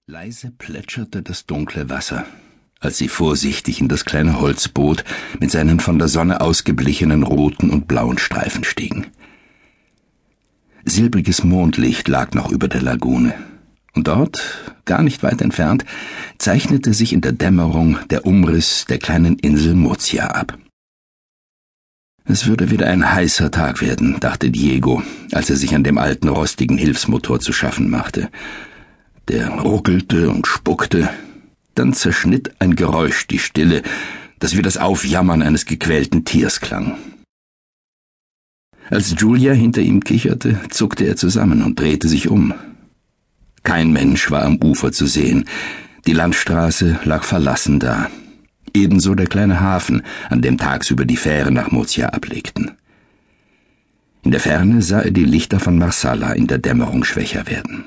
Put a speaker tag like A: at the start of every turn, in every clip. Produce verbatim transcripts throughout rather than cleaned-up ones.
A: Leise plätscherte das dunkle Wasser, als sie vorsichtig in das kleine Holzboot mit seinen von der Sonne ausgeblichenen roten und blauen Streifen stiegen. Silbriges Mondlicht lag noch über der Lagune, und dort, gar nicht weit entfernt, zeichnete sich in der Dämmerung der Umriss der kleinen Insel Murcia ab. Es würde wieder ein heißer Tag werden, dachte Diego, als er sich an dem alten rostigen Hilfsmotor zu schaffen machte. Der ruckelte und spuckte, dann zerschnitt ein Geräusch die Stille, das wie das Aufjammern eines gequälten Tiers klang. Als Julia hinter ihm kicherte, zuckte er zusammen und drehte sich um. Kein Mensch war am Ufer zu sehen, die Landstraße lag verlassen da, ebenso der kleine Hafen, an dem tagsüber die Fähren nach Murcia ablegten. In der Ferne sah er die Lichter von Marsala in der Dämmerung schwächer werden.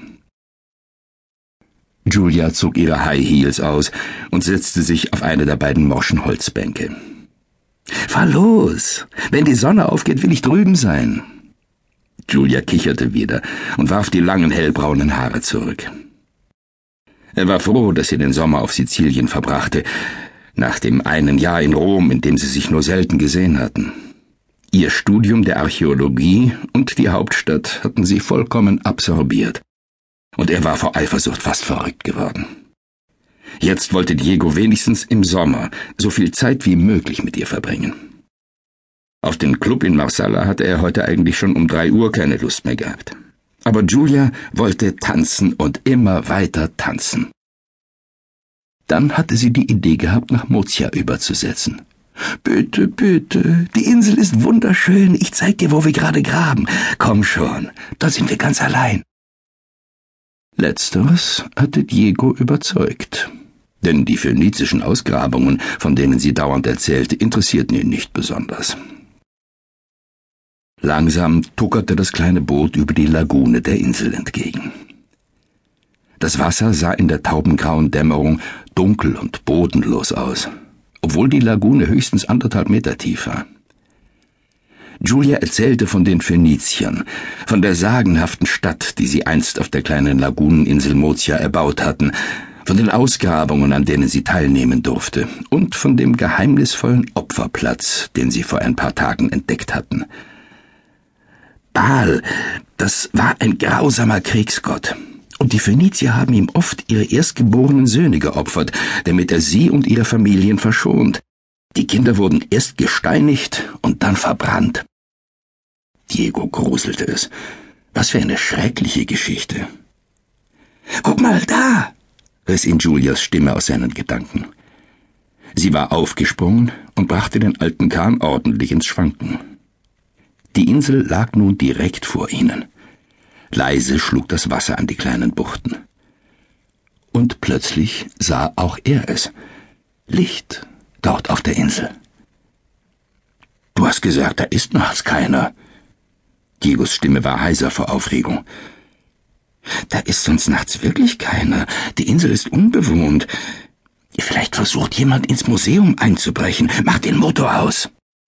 A: Julia zog ihre High Heels aus und setzte sich auf eine der beiden morschen Holzbänke. »Fahr los! Wenn die Sonne aufgeht, will ich drüben sein!« Julia kicherte wieder und warf die langen hellbraunen Haare zurück. Er war froh, dass sie den Sommer auf Sizilien verbrachte, nach dem einen Jahr in Rom, in dem sie sich nur selten gesehen hatten. Ihr Studium der Archäologie und die Hauptstadt hatten sie vollkommen absorbiert. Und er war vor Eifersucht fast verrückt geworden. Jetzt wollte Diego wenigstens im Sommer so viel Zeit wie möglich mit ihr verbringen. Auf den Club in Marsala hatte er heute eigentlich schon um drei Uhr keine Lust mehr gehabt. Aber Julia wollte tanzen und immer weiter tanzen. Dann hatte sie die Idee gehabt, nach Murcia überzusetzen. »Bitte, bitte, die Insel ist wunderschön, ich zeig dir, wo wir gerade graben. Komm schon, da sind wir ganz allein.« Letzteres hatte Diego überzeugt, denn die phönizischen Ausgrabungen, von denen sie dauernd erzählte, interessierten ihn nicht besonders. Langsam tuckerte das kleine Boot über die Lagune der Insel entgegen. Das Wasser sah in der taubengrauen Dämmerung dunkel und bodenlos aus, obwohl die Lagune höchstens anderthalb Meter tief war. Julia erzählte von den Phöniziern, von der sagenhaften Stadt, die sie einst auf der kleinen Laguneninsel Murcia erbaut hatten, von den Ausgrabungen, an denen sie teilnehmen durfte, und von dem geheimnisvollen Opferplatz, den sie vor ein paar Tagen entdeckt hatten. Baal, das war ein grausamer Kriegsgott, und die Phönizier haben ihm oft ihre erstgeborenen Söhne geopfert, damit er sie und ihre Familien verschont. Die Kinder wurden erst gesteinigt und dann verbrannt. Diego gruselte es. Was für eine schreckliche Geschichte. »Guck mal da«, riss ihn Julias Stimme aus seinen Gedanken. Sie war aufgesprungen und brachte den alten Kahn ordentlich ins Schwanken. Die Insel lag nun direkt vor ihnen. Leise schlug das Wasser an die kleinen Buchten. Und plötzlich sah auch er es. Licht. Dort auf der Insel. »Du hast gesagt, da ist nachts keiner.« Diegos Stimme war heiser vor Aufregung. »Da ist sonst nachts wirklich keiner. Die Insel ist unbewohnt. Vielleicht versucht jemand ins Museum einzubrechen. Mach den Motor aus!«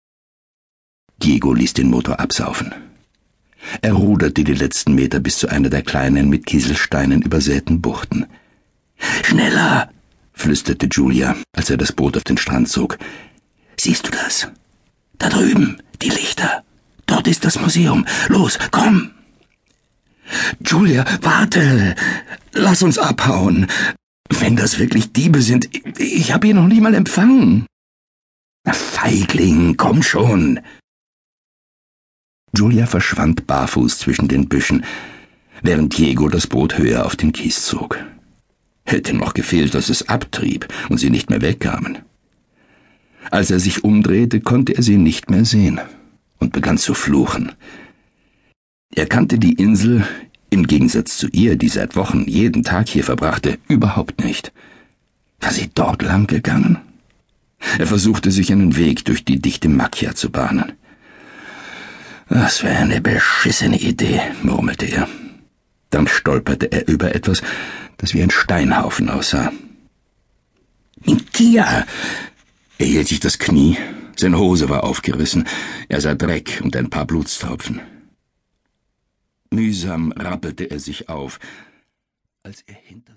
A: Diego ließ den Motor absaufen. Er ruderte die letzten Meter bis zu einer der kleinen, mit Kieselsteinen übersäten Buchten. »Schneller!« flüsterte Julia, als er das Boot auf den Strand zog. »Siehst du das? Da drüben, die Lichter. Dort ist das Museum. Los, komm!« »Julia, warte! Lass uns abhauen! Wenn das wirklich Diebe sind, ich habe ihn noch nie mal empfangen!« »Feigling, komm schon!« Julia verschwand barfuß zwischen den Büschen, während Diego das Boot höher auf den Kies zog. Hätte noch gefehlt, dass es abtrieb und sie nicht mehr wegkamen. Als er sich umdrehte, konnte er sie nicht mehr sehen und begann zu fluchen. Er kannte die Insel, im Gegensatz zu ihr, die seit Wochen jeden Tag hier verbrachte, überhaupt nicht. War sie dort lang gegangen? Er versuchte sich einen Weg durch die dichte Macchia zu bahnen. »Was für eine beschissene Idee«, murmelte er. Dann stolperte er über etwas, das wie ein Steinhaufen aussah. »Minkia!« Er hielt sich das Knie, seine Hose war aufgerissen, er sah Dreck und ein paar Blutstropfen. Mühsam rappelte er sich auf, als er hinter